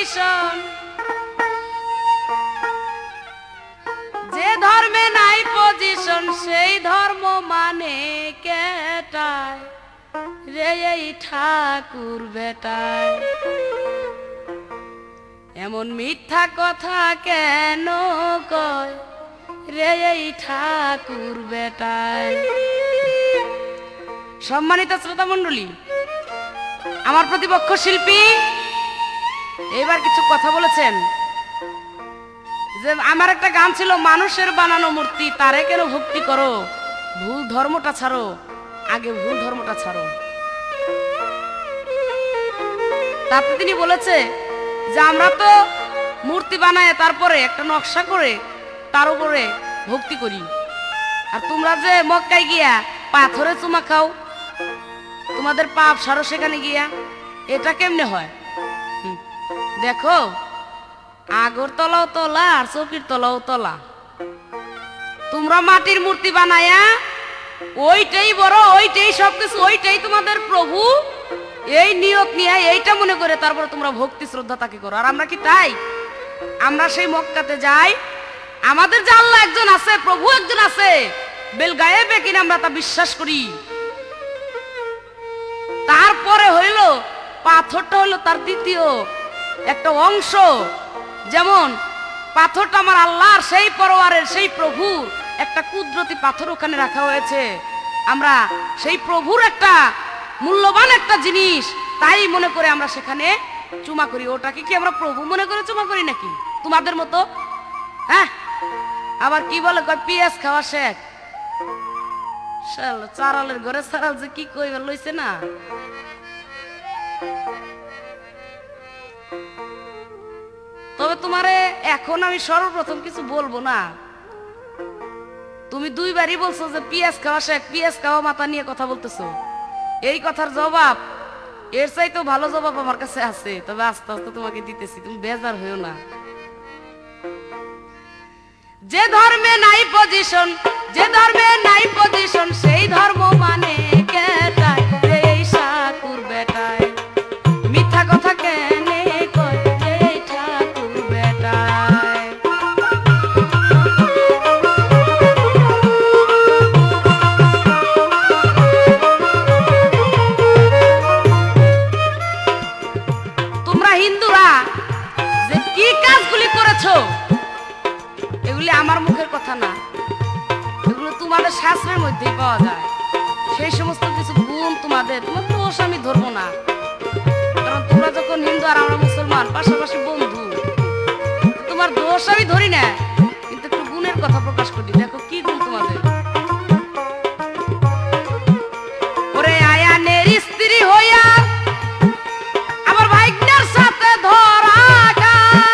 Position, যে ধর্মে নাই পজিশন সেই ধর্ম মানে কেটায় রে এই ঠাকুর বেটায়। এমন মিথ্যা কথা কেন কয় রে এই ঠাকুর বেটায়। সম্মানিত শ্রোতা মণ্ডলী, আমার প্রতিপক্ষ শিল্পী এবার কিছু কথা বলেছেন যে আমার একটা গান ছিল, মানুষের বানানো মূর্তি তারে কেন ভক্তি করো, ভুল ধর্মটা ছাড়ো, আগে ভুল ধর্মটা ছাড়ো। তারপরে তিনি বলেছে যে আমরা তো মূর্তি বানায় তারপরে একটা নকশা করে তার উপরে ভক্তি করি, আর তোমরা যে মক্কায় গিয়া পাথরে চুমা খাও, তোমাদের পাপ সারো সেখানে গিয়া, এটা কেমনে হয়? দেখো, আগরতলাও তলা আর চৌকির তলাও তলা। তোমরা মাটির মূর্তি বানায়া ওইটাই বড়, ওইটাই সবকিছু, ওইটাই তোমাদের প্রভু, এই নিয়ত নিয়ে এইটা মনে করে তারপরে তোমরা ভক্তি শ্রদ্ধা তাকে করো। আর আমরা কি তাই? আমরা সেই মক্কাতে যাই, আমাদের যে আল্লাহ একজন আছে, প্রভু একজন আছে, বেল গায়েবে কিনা আমরা তা বিশ্বাস করি। তারপরে হইল পাথরটা হইল তার দ্বিতীয় একটা অংশ। যেমন পাথরটা আমার আল্লাহর সেই পরওয়ারের সেই প্রভুর একটা কুদরতি পাথর ওখানে রাখা হয়েছে, আমরা সেই প্রভুর একটা মূল্যবান একটা জিনিস, তাই মনে করে আমরা সেখানে চুমা করি। ওটাকে কি আমরা প্রভু মনে করে চুমা করি নাকি তোমাদের মতো? হ্যাঁ, আবার কি বলে কয় পিয়াজ খাওয়া শেখ, চারালের ঘরে চারাল যে কি কইবার লইছে না। তবে তোমারে এখন আমি সর্বপ্রথম কিছু বলবো না, তুমি দুইবারই বলছো যে পিয়াজ খাওয়া শেখ, পিয়াজ খাওয়া মাথা নিয়ে কথা বলতেছো। এই কথার জবাব, এর চাইতেও ভালো জবাব আমার কাছে আছে, তবে আস্তে আস্তে তোমাকে দিতেছি, তুমি বেজার হইও না। যে ধর্মে নাই পজিশন, যে ধর্মে নাই পজিশন সেই ধর্ম মানে কেটায় রে এই ঠাকুর বেটায়। মিথ্যা কথা কেনে কয় রে এই ঠাকুর বেটায়। তোমরা হিন্দুরা যে কি কাজগুলি করেছো, এগুলি আমার মুখের কথা না, এগুলো তোমাদের শাস্ত্রের মধ্যেই পাওয়া যায়। সেই সমস্ত কিছু গুণ তোমাদের, তোমার দোষ আমি ধরবো না, কারণ তোমরা যখন হিন্দু আর আমরা মুসলমান পাশাপাশি বন্ধু, তোমার দোষ আমি ধরি না, কিন্তু একটু গুণের কথা প্রকাশ করি। দেখো কি গুণ তোমাদের। ওরে আয়ানের স্ত্রী হইয়া আমার ভাইগনার সাথে ধরা খায়,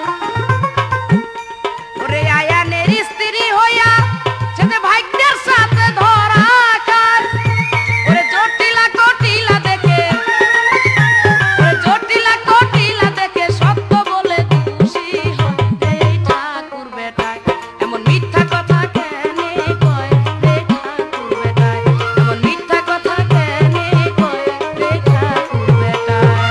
ওরে আয়ানের স্ত্রী হইয়া সেতে ভাইগনার সাথে ধরা খায়। ওরে জটিলা কটিলা দেখে, ওরে জটিলা কটিলা দেখে সত্য বলে খুশি হয় এই ঠাকুর বেটায়। এমন মিথ্যা কথা কেনে কয় রে ঠাকুর বেটায়, এমন মিথ্যা কথা কেনে কয় রে ঠাকুর বেটায়।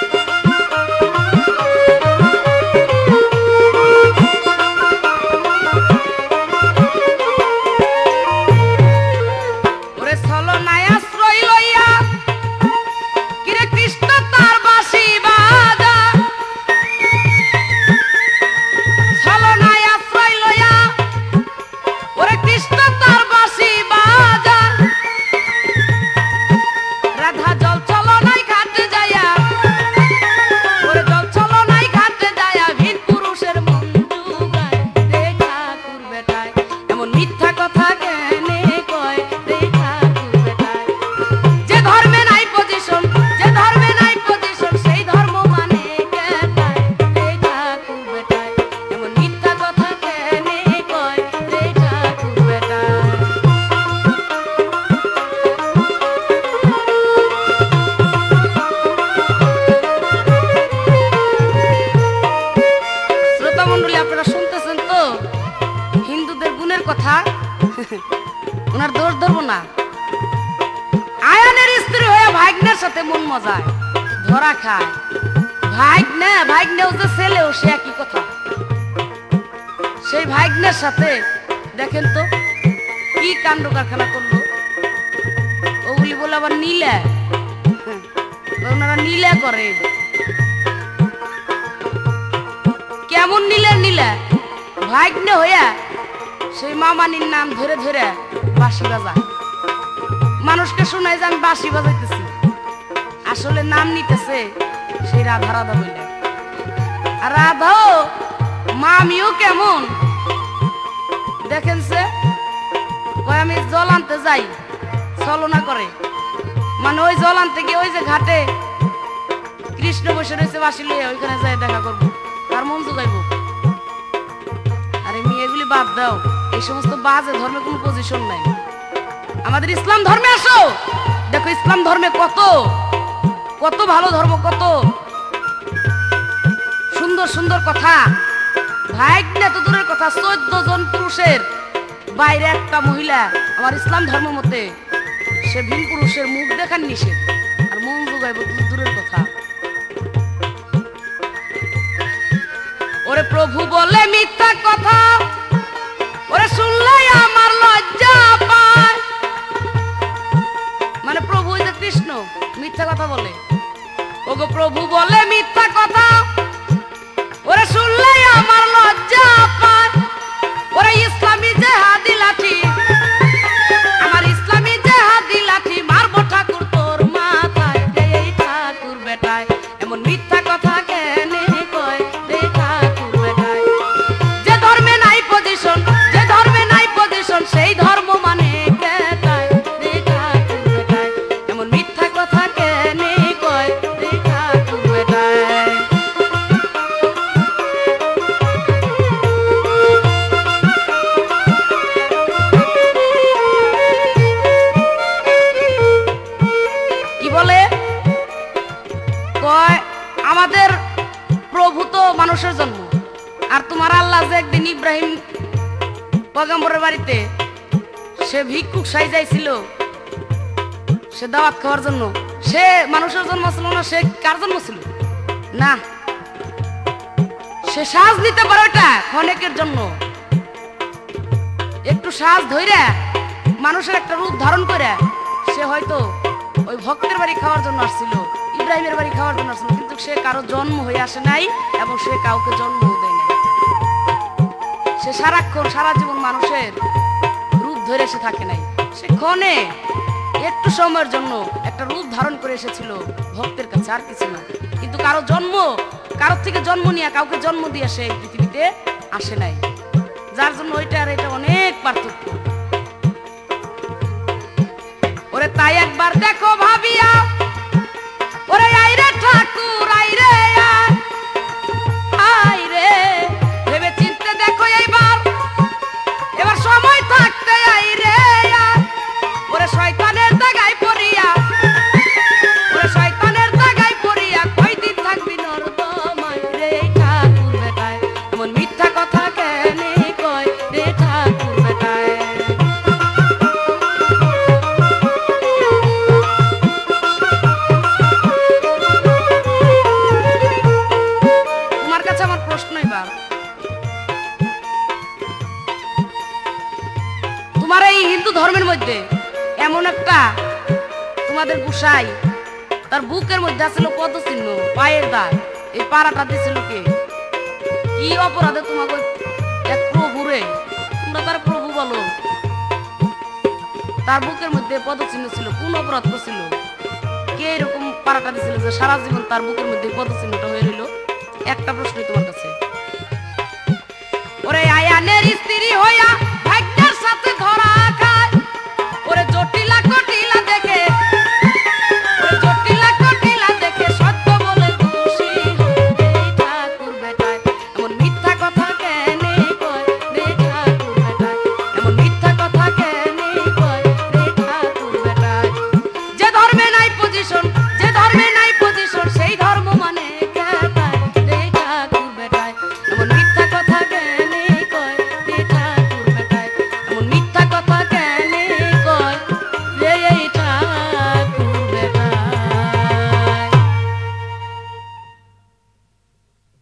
ওরে ছলনায় আশ্রয় লইয়া কিরে কৃষ্ণ তার বাঁশি বাজা, ছলনায় আশ্রয় লইয়া ওরে কৃষ্ণ তার বাঁশি বাজা। রাধা জল ছলনায় ঘাটে যায়া, ওরে জল ছলনায় ঘাটে যায়া ভিন পুরুষের মন জুগায় রে ঠাকুর বেটায়। এমন মিথ্যা কথা কেনে কয় রে ঠাকুর বেটায়। যে ধর্মে নাই পজিশন, যে ধর্মে নাই পজিশন সেই ধর্ম মানে কেটায় রে ঠাকুর বেটায়। এমন মিথ্যা কথা কেনে কয় রে ঠাকুর বেটায়। শ্রোতা মণ্ডলী, আপনারা শুনতেছেন তো হিন্দুদের গুণের কথা, ওনার দোষ ধরবো না। আয়ানের স্ত্রী হয়ে ভাগ্নের সাথে মন মজায়, ধরা খায়, ভাগ্নেও যে ছেলেও সে একই কথা। সেই ভাগ্নের সাথে দেখেন তো কি কাণ্ড কারখানা করলো। ওগুলি বলে আবার নীলা, ওনারা নীলা করে। কেমন নীলা ভাগ্নে হইয়া সেই মামানির নাম ধরে ধরে বাঁশি বাজায়, মানুষকে শোনায় যে আমি বাঁশি বাজাইতেছি, আসলে নাম নিতেছে সেই রাধা রাধা বলে। আর রাধাও মামিও কেমন দেখেন সে কয় আমি জল আনতে যাই, ছলনা করে। মানে ওই জল আনতে গিয়ে ওই যে ঘাটে কৃষ্ণ বসে রয়েছে বাঁশি লইয়া, ওইখানে যাই দেখা করবো, তার মন জোগাইব। আরে মেয়েগুলি বাদ দাও, এই সমস্ত বাজে ধর্মে কোনো পজিশন নাই। আমাদের ইসলাম ধর্মে আসো, দেখো ইসলাম ধর্মে কত কত ভালো ধর্ম, কত সুন্দর সুন্দর কথা। ভাগ্নে তো দূরের কথা, 14 জন পুরুষের বাইরে একটা মহিলা আমার ইসলাম ধর্ম মতে সে ভিন পুরুষের মুখ দেখার নিষেধ, আর মন জোগাইব দূরের কথা। ওরে প্রভু বলে মিথ্যা কথা, ওরে শুনলে আমার লজ্জা পায়। মানে প্রভু যে কৃষ্ণ মিথ্যা কথা বলে, ওগো প্রভু বলে মিথ্যা কথা, ওরে শুনলে আমার লজ্জা পায়। ওরে ইসলামী জেহাদি লাঠি, আমার ইসলামী জেহাদি লাঠি মারবো ঠাকুর তোর মাথায়, এই ঠাকুর বেটায় এমন মিথ্যা কথা কেনে কয় রে ঠাকুর বেটায়। যে ধর্মে নাই পজিশন, যে ধর্মে নাই পজিশন, সেই ধর্ম মানে বেটায় রে ঠাকুর বেটায় এমন মিথ্যা কথা কেনে কয় রে ঠাকুর বেটায়। আমাদের প্রভু তো মানুষের জন্ম, আর তোমার আল্লাহ যে একদিন ইব্রাহিম পয়গম্বরের বাড়িতে সে ভিক্ষুক সাইজাইছিল সে দাওয়াত খাওয়ার জন্য, সে মানুষের জন্ম ছিল না, সে কার জন্ম ছিল না, সে সাজ নিতে পারে, ওটা ক্ষণেকের জন্য একটু সাজ ধইরা মানুষের একটা রূপ ধারণ করে সে হয়তো ওই ভক্তের বাড়ি খাওয়ার জন্য আসছিল, ইব্রাহিমের বাড়ি খাওয়ার জন্য আসছিল, কিন্তু সে কারো জন্ম হয়ে আসে নাই এবং সে কাউকে জন্ম দেয় নাই। সে সারাক্ষণ সারা জীবন মানুষের রূপ ধরে এসে থাকে নাই, সে ক্ষণে একটু সময়ের জন্য একটা রূপ ধারণ করে এসেছিল ভক্তের কাছে, আর কিছু না। কিন্তু কারো জন্ম, কারোর থেকে জন্ম নিয়ে কাউকে জন্ম দিয়ে সে পৃথিবীতে আসে নাই, যার জন্য ওইটা আর এটা অনেক পার্থক্য। ওরে তাই একবার দেখো ভাবিয়া, ওরে আইরে ঠাকুর আইরে আইরে, ভেবে চিনতে দেখো এইবার, এবার সময় থাকতে আইরে। ওরে শয়তানের দাগায় পড়িয়া, ওরে শয়তানের দাগায় পড়িয়া কয়দিন থাকবি নরদমায় রে ঠাকুর বেটায় এমন মিথ্যা কথা কেনে কয় রে ঠাকুর বেটায়। তোমার এই হিন্দু ধর্মের মধ্যে এমন একটা তোমাদের গোসাই, তার বুকের মধ্যে আছিল পদচিহ্ন, পায়ের দাগ, এই পাড়াটা দিছিল কে? কি অপরাধে তোমাকে এক প্রভুরে, তোমরা তার প্রভু বলো, তার বুকের মধ্যে পদচিহ্ন ছিল, কোন অপরাধ করছিল? কে এরকম পাড়াটা দিছিল যে সারা জীবন তার বুকের মধ্যে পদচিহ্নটা হয়ে রইল? একটা প্রশ্নই তোমার কাছে। ওরে আয়ানের স্ত্রী হইয়া ভাগ্যের সাথে ধরা